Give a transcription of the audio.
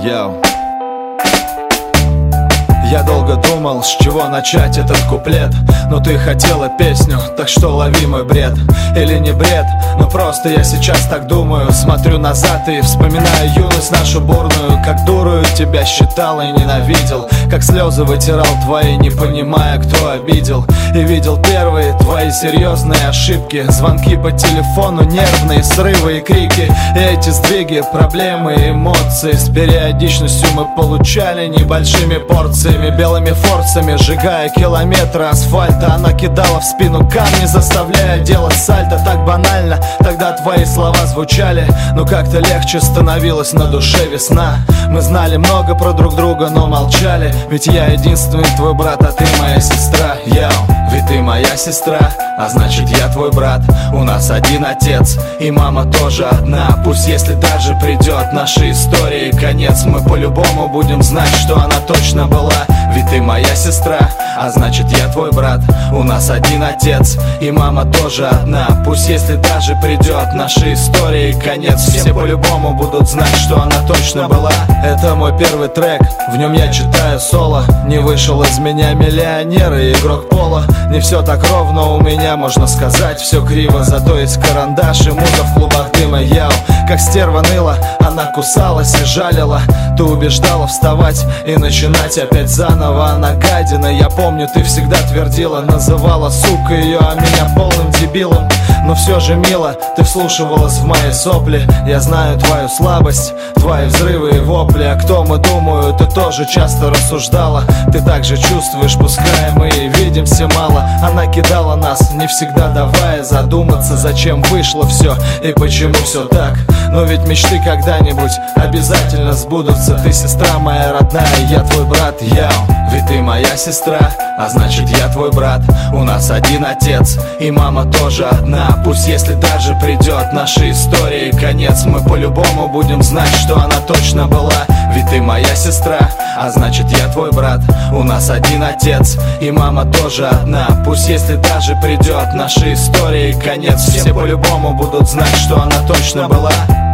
Йоу. Я долго думал, с чего начать этот куплет, но ты хотела песню, так что лови мой бред. Или не бред, но просто я сейчас так думаю. Смотрю назад и вспоминаю юность нашу бурную. Как дурою тебя считал и ненавидел, как слезы вытирал твои, не понимая, кто обидел. И видел первые твои серьезные ошибки, звонки по телефону, нервные срывы и крики. И эти сдвиги, проблемы и эмоции с периодичностью мы получали небольшими порциями. Белыми форцами, сжигая километры асфальта, она кидала в спину камни, заставляя делать сальто. Так банально тогда твои слова звучали, но как-то легче становилось на душе весна. Мы знали много про друг друга, но молчали, ведь я единственный твой брат, а ты моя сестра. Йоу, ведь ты моя сестра, а значит я твой брат. У нас один отец, и мама тоже одна. Пусть если даже придет нашей истории конец, мы по-любому будем знать, что она точно была. Ведь ты моя сестра, а значит я твой брат. У нас один отец, и мама тоже одна. Пусть если даже придет нашей истории конец, все по-любому будут знать, что она точно была. Это мой первый трек, в нем я читаю соло. Не вышел из меня миллионер и игрок пола. Не все так ровно у меня, можно сказать, все криво. Зато есть карандаш и муза в клубах дыма. Яу, как стерва ныла, она кусалась и жалила. Ты убеждала вставать и начинать опять заново. Она гадина, я помню, ты всегда твердила, называла сукой ее, а меня полным дебилом. Но все же мило, ты вслушивалась в мои сопли. Я знаю твою слабость, твои взрывы и вопли. А кто мы, думаю, ты тоже часто рассуждала. Ты также чувствуешь, пускай мы и видимся мало. Она кидала нас, не всегда давая задуматься, зачем вышло все и почему все так. Но ведь мечты когда-нибудь обязательно сбудутся. Ты сестра моя родная, я твой брат. Яу, ведь ты моя сестра, а значит я твой брат. У нас один отец, и мама тоже одна. Пусть если даже придет нашей истории конец, мы по-любому будем знать, что она точно была. Ведь ты моя сестра, а значит я твой брат. У нас один отец, и мама тоже одна. Пусть если даже придет нашей истории конец, все по-любому будут знать, что она точно была.